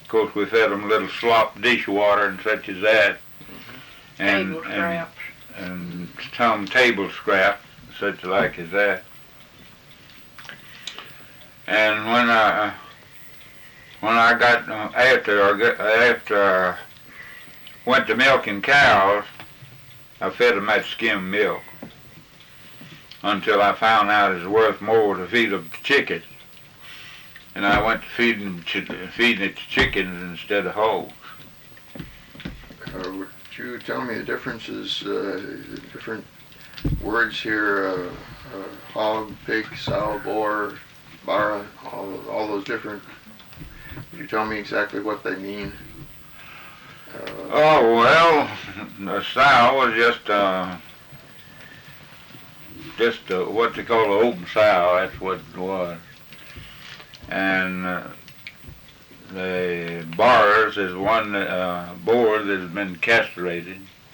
course, we fed them a little slop dishwater and such as that. Table scraps. And some table scrap, such like as that. And when I got after I went to milking cows, I fed them that skim milk until I found out it was worth more to feed them to chickens. And I went to feeding it to chickens instead of hogs. Would you tell me the differences, different words here, hog, pig, sow, boar, bara, all those different, would you tell me exactly what they mean? Oh, well, a sow was just what they call an open sow, that's what it was. And the bars is one boar that has been castrated.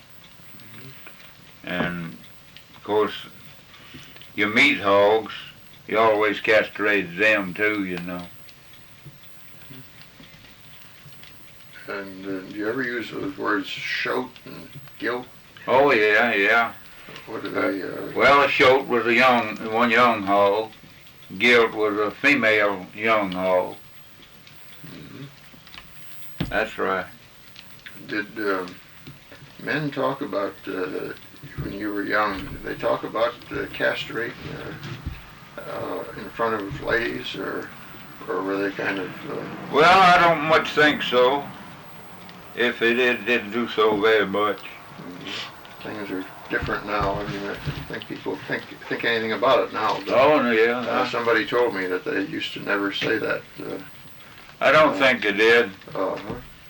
And of course, your meat hogs, you always castrated them too, you know. And do you ever use those words shoat and gilt? Oh yeah, yeah. What do they? Well, a shoat was one young hog. Gilt was a female young hog. Mm-hmm. That's right. Did men talk about when you were young? Did they talk about castrating in front of ladies, or were they kind of? Well, I don't much think so. If they didn't do so very much. Things are different now. I mean, I think people think anything about it now. But, oh yeah. Somebody told me that they used to never say that. I don't think they did. Uh-huh.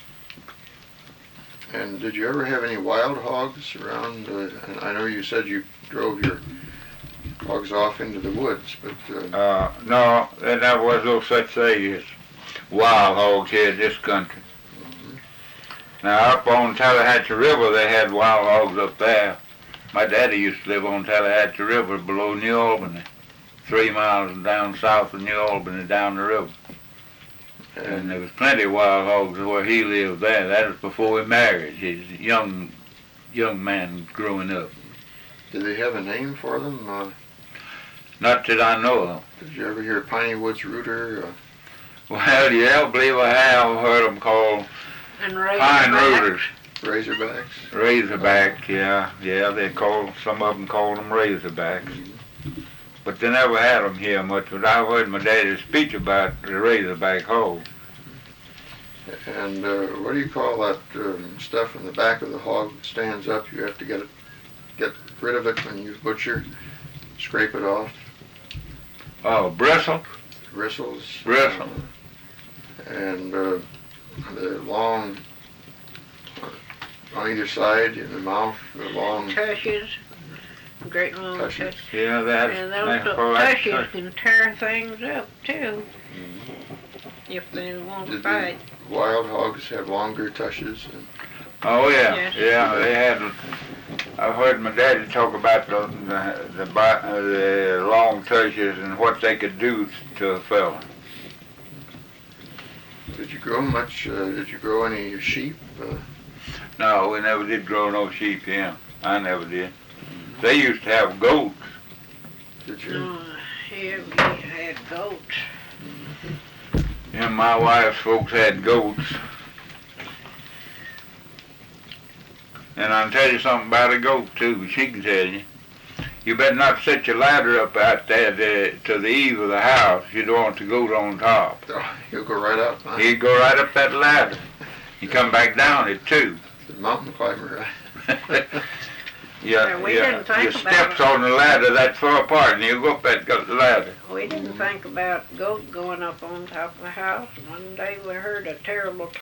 And did you ever have any wild hogs around? And I know you said you drove your hogs off into the woods, but no, there never was no such thing as wild hogs here in this country. Now, up on Tallahatchie River, they had wild hogs up there. My daddy used to live on Tallahatchie River below New Albany, 3 miles down south of New Albany, down the river. And there was plenty of wild hogs where he lived there. That was before he married. He's a young man growing up. Did they have a name for them? Not that I know of. Did you ever hear Piney Woods Rooter? Well, yeah, I believe I have heard them called Pine Rooters. Razorbacks? Razorback, yeah. They some of them called them Razorbacks. Mm-hmm. But they never had them here much, but I heard my daddy speak about the Razorback hog. And what do you call that stuff in the back of the hog that stands up? You have to get rid of it when you butcher, scrape it off. Oh, bristles? Bristles. Bristles. And the long, on either side in the mouth, the long tushes, great long tushes. Yeah, that's. And those tushes can tear things up too, if they won't fight. Wild hogs have longer tushes. Oh yeah, yes. Yeah, they had. I've heard my daddy talk about the long tushes and what they could do to a fella. Did you grow much? Did you grow any sheep? No, we never did grow no sheep here. I never did. They used to have goats. Did you? No, here we had goats. Yeah, my wife's folks had goats. And I'll tell you something about a goat too. She can tell you. You better not set your ladder up out there to the eave of the house. You don't want the goat on top. Oh, he'll go right up, huh? He'd go right up that ladder. You come back down it too. The mountain climber, right? Your steps on the ladder that far apart, and you go up that ladder. We didn't think about goat going up on top of the house. One day we heard a terrible